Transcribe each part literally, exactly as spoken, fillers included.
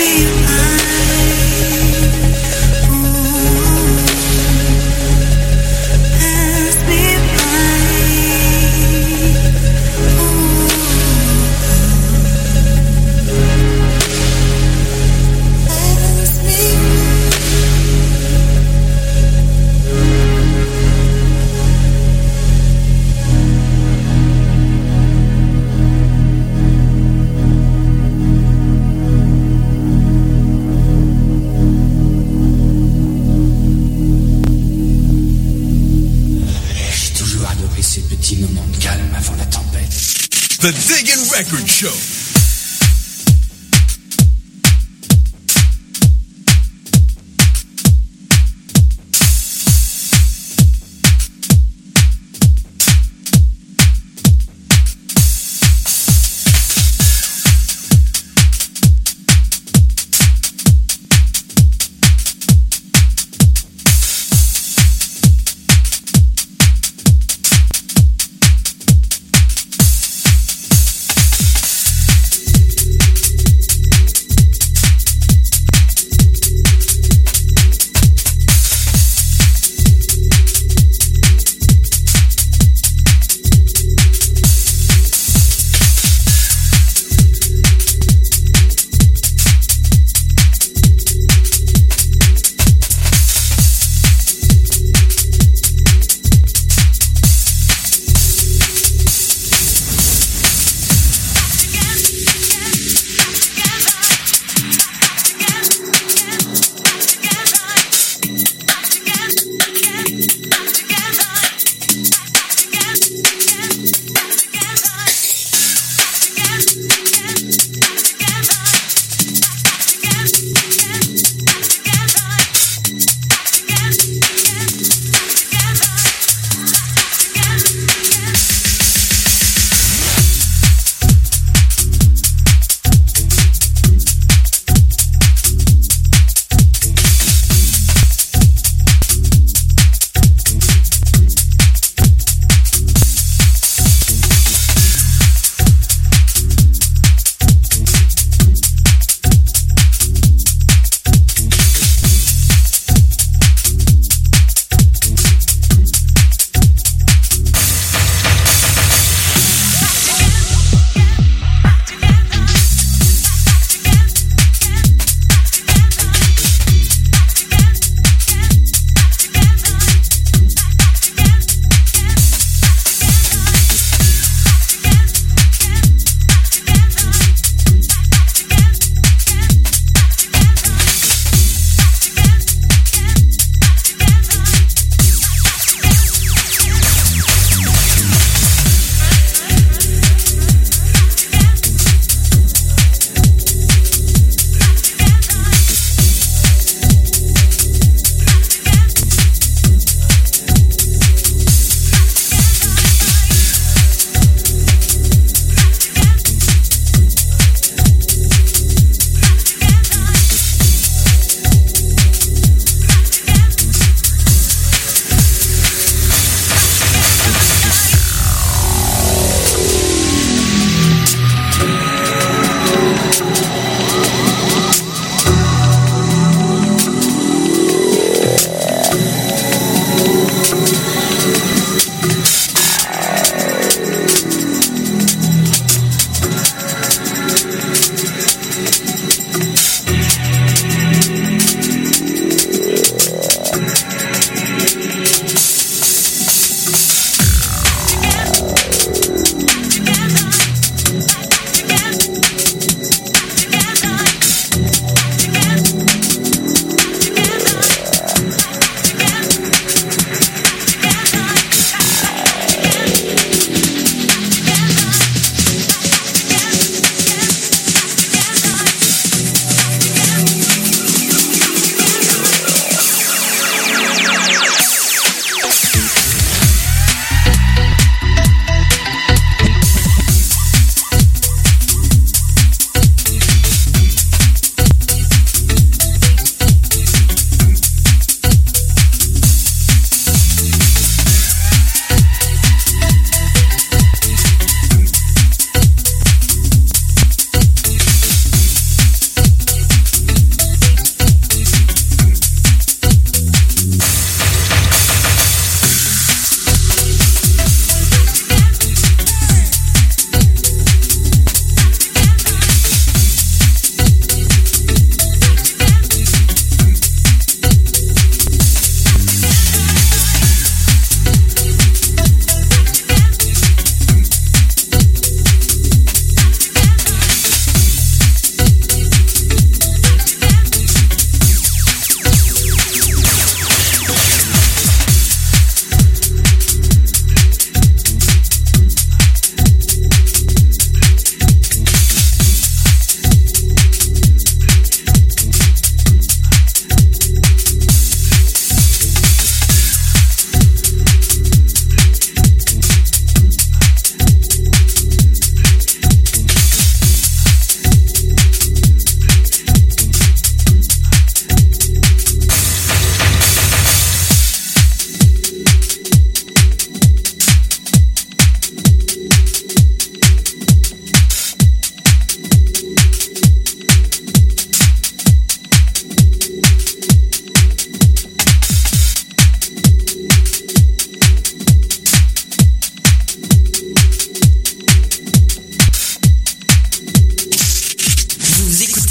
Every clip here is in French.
The Diggin' Record Show.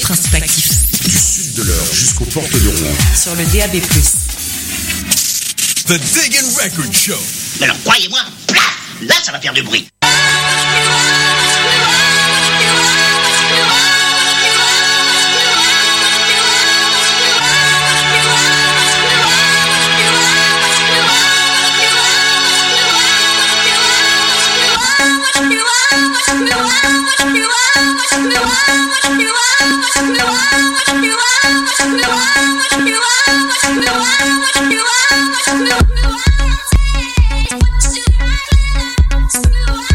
Transpacifique. Du sud de l'Eure jusqu'aux portes de Rouen. Sur le D A B plus. The Diggin' Record Show. Mais alors, croyez-moi, plaf, là, ça va faire du bruit. What you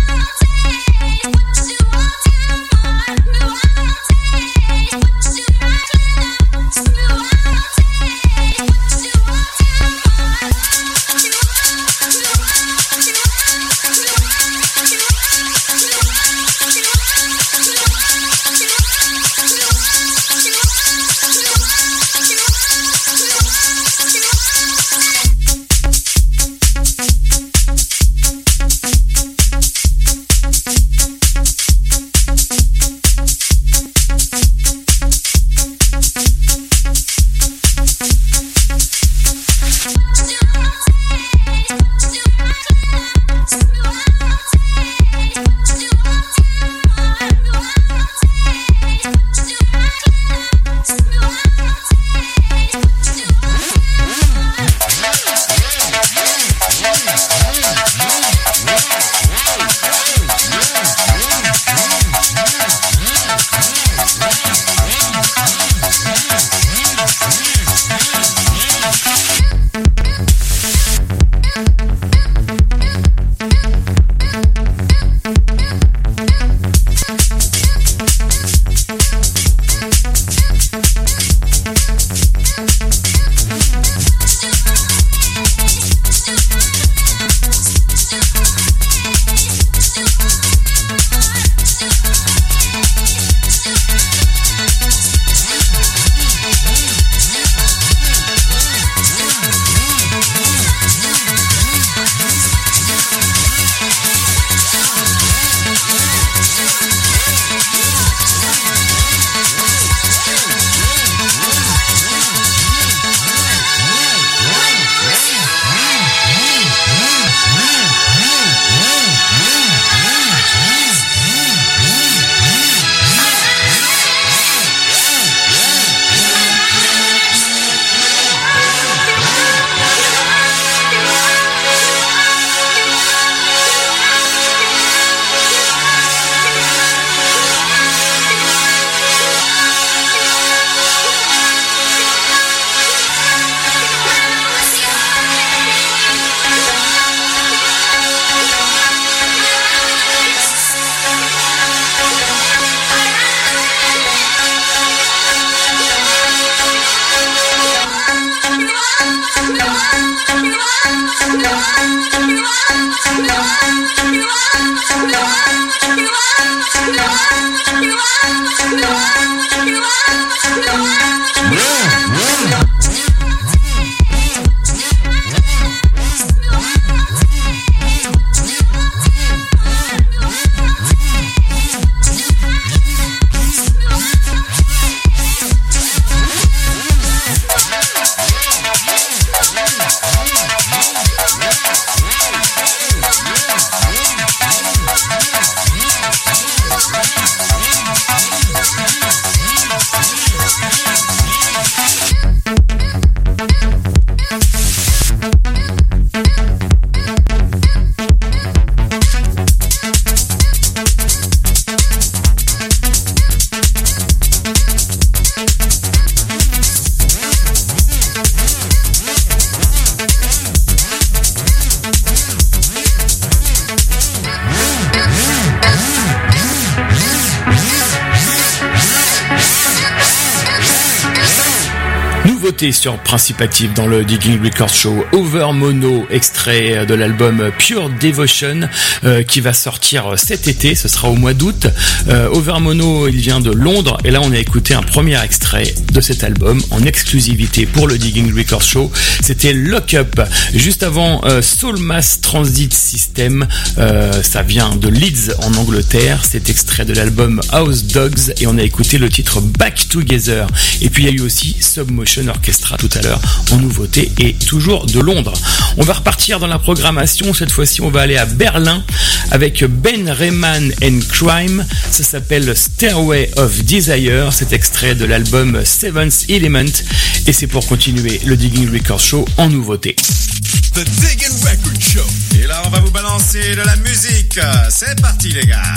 nouveauté sur Principe Active dans le Digging Records Show. Over Mono, extrait de l'album Pure Devotion, euh, qui va sortir cet été, ce sera au mois d'août. Euh, Over Mono, il vient de Londres, et là on a écouté un premier extrait de cet album en exclusivité pour le Digging Records Show. C'était Lock Up. Juste avant, euh, Soul Mass Transit System, euh, ça vient de Leeds en Angleterre. C'est extrait de l'album House Dogs, et on a écouté le titre Back Together. Et puis il y a eu aussi Submotion Orchestra tout à l'heure en nouveauté, et toujours de Londres. On va repartir dans la programmation. Cette fois-ci on va aller à Berlin avec Ben Rehman and Crime. Ça s'appelle Stairway of Desire. C'est extrait de l'album Seventh Element, et c'est pour continuer le Digging Records Show en nouveauté. The Digging Record Show. Et là on va vous balancer de la musique. C'est parti les gars.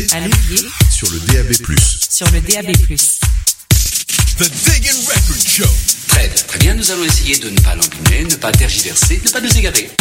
à Louviers sur le D A B plus. sur le D A B plus. The Diggin' Record Show. Très, très bien, nous allons essayer de ne pas l'embiner, ne pas tergiverser, ne pas nous égarer.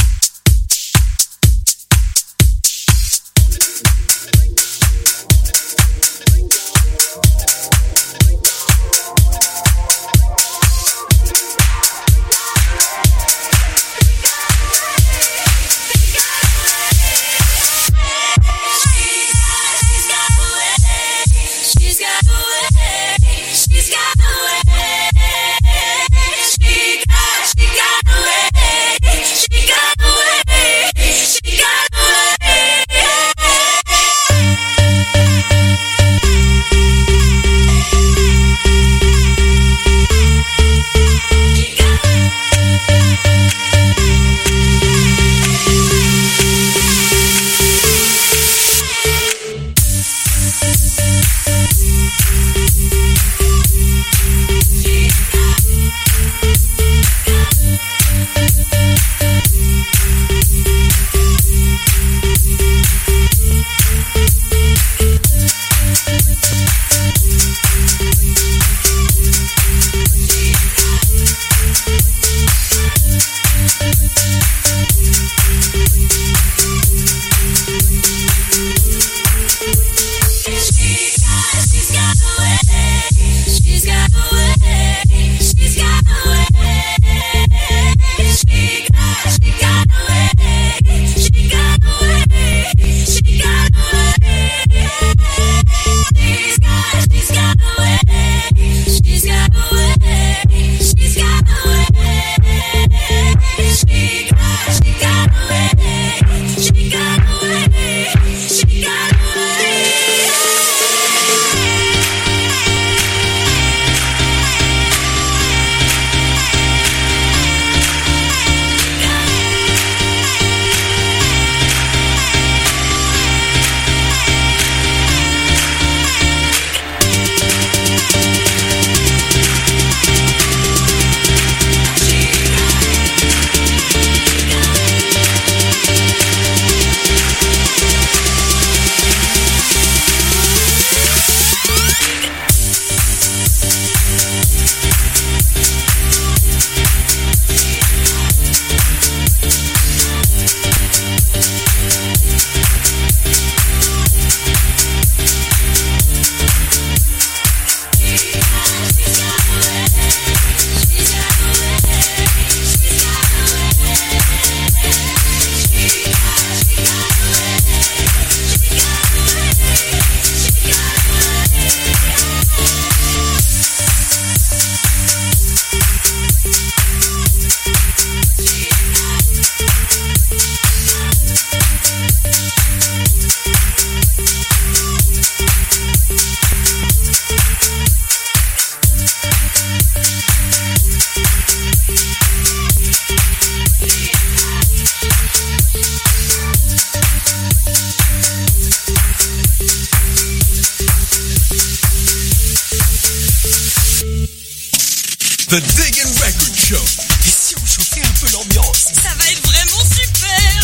The Diggin' Record Show. Et si on chauffait un peu l'ambiance? Ça va être vraiment super!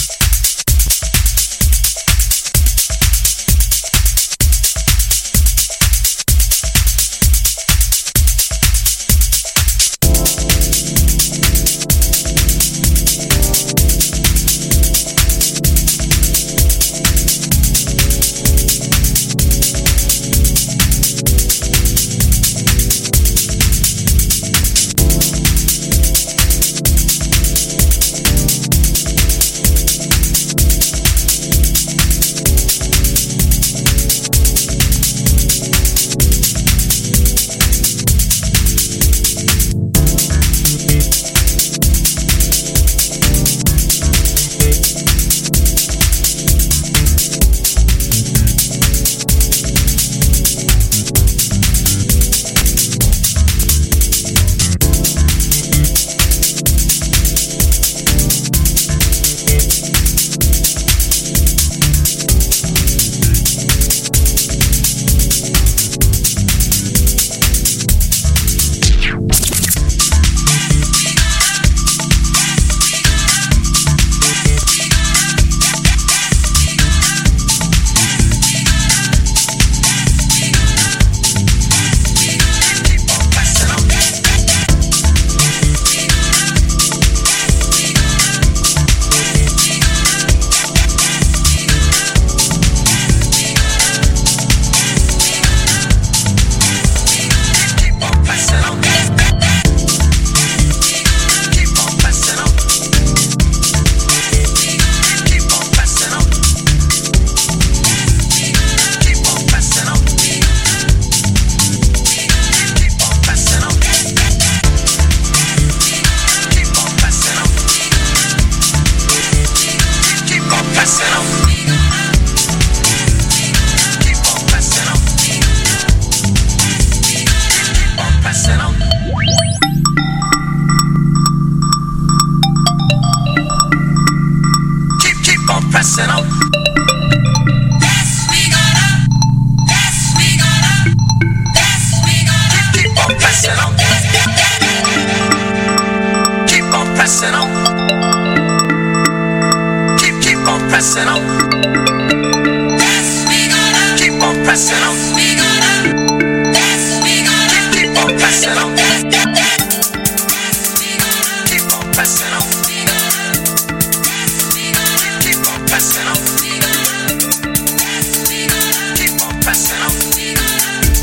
pressing on. Keep, keep on pressing on. Yes, we gonna. Keep on pressing on. Yes, we gonna. Yes, we gonna. Keep, keep on pressing on. Yes, we gonna. Keep on pressing on. Yes, we gonna. Keep on pressing on. Yes, we gonna. Keep on pressing on. We gonna.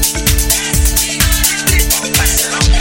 Keep on pressing on.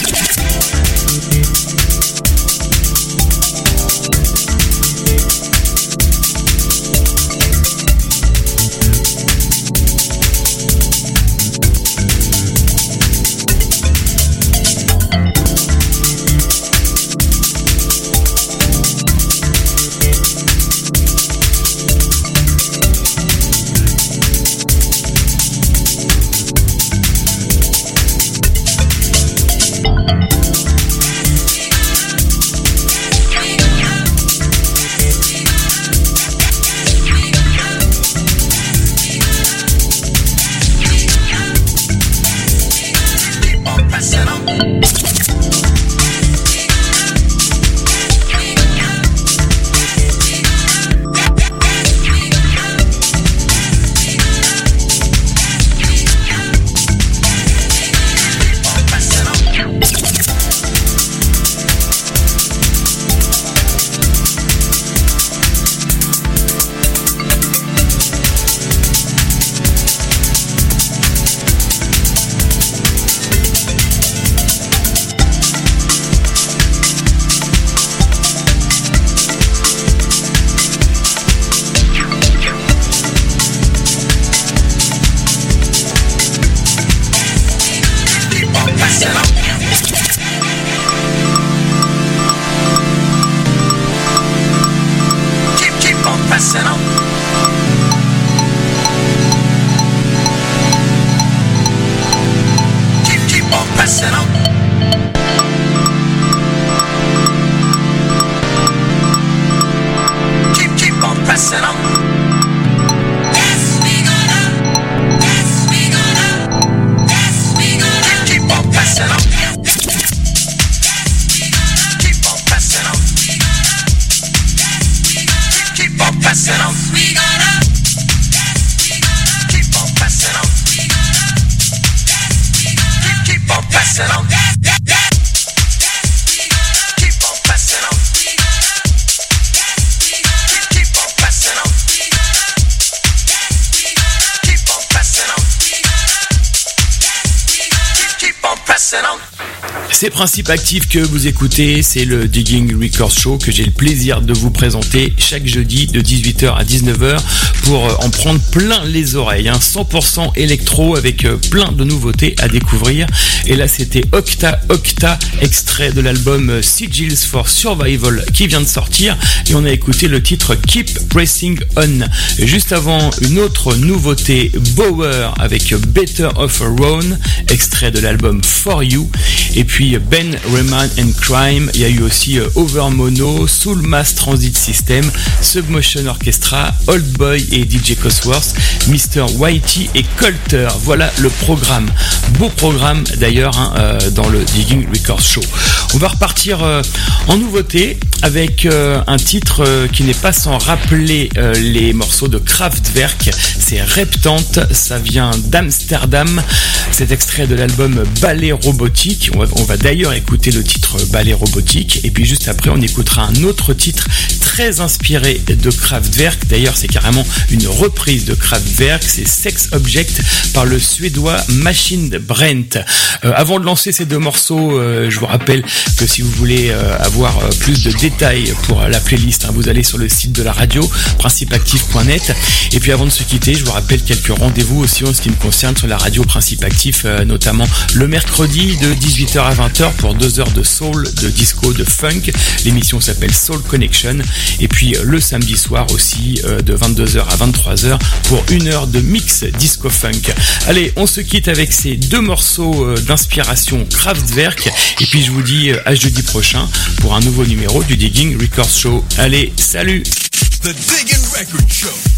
C'est Principe Actif que vous écoutez, c'est le Digging Records Show que j'ai le plaisir de vous présenter chaque jeudi de dix-huit heures à dix-neuf heures pour en prendre plein les oreilles, hein. cent pour cent électro avec plein de nouveautés à découvrir. Et là c'était Octa Octa, extrait de l'album Sigils for Survival qui vient de sortir, et on a écouté le titre Keep Pressing On. Et juste avant, une autre nouveauté, Bower avec Better of a Roan, extrait de l'album For You. Et puis Ben Rayman and Crime, il y a eu aussi Over Mono, Soul Mass Transit System, Submotion Orchestra, Old Boy et D J Cosworth, mister Whitey et Colter. Voilà le programme. Beau programme d'ailleurs, hein, euh, dans le Digging Records Show. On va repartir euh, en nouveauté avec euh, un titre euh, qui n'est pas sans rappeler euh, les morceaux de Kraftwerk. C'est Reptante, ça vient d'Amsterdam. C'est extrait de l'album Ballet Robotique. On va, on va d'ailleurs écouter le titre Ballet Robotique, et puis juste après on écoutera un autre titre très inspiré de Kraftwerk. D'ailleurs c'est carrément une reprise de Kraftwerk, c'est Sex Object par le suédois Machine Brent. Euh, avant de lancer ces deux morceaux, euh, je vous rappelle que si vous voulez euh, avoir euh, plus de détails pour euh, la playlist, hein, vous allez sur le site de la radio, principe actif point net. Et puis avant de se quitter, je vous rappelle quelques rendez-vous aussi en ce qui me concerne sur la radio Principe Actif, euh, notamment le mercredi de dix-huit heures à vingt heures pour deux heures de soul, de disco, de funk. L'émission s'appelle Soul Connection. Et puis euh, le samedi soir aussi euh, de vingt-deux heures à vingt-trois heures pour une heure de mix disco funk. Allez, on se quitte avec ces deux morceaux euh, d'inspiration Kraftwerk. Et puis je vous dis euh, à jeudi prochain pour un nouveau numéro du Digging Records Show. Allez, salut! The Digging Record Show.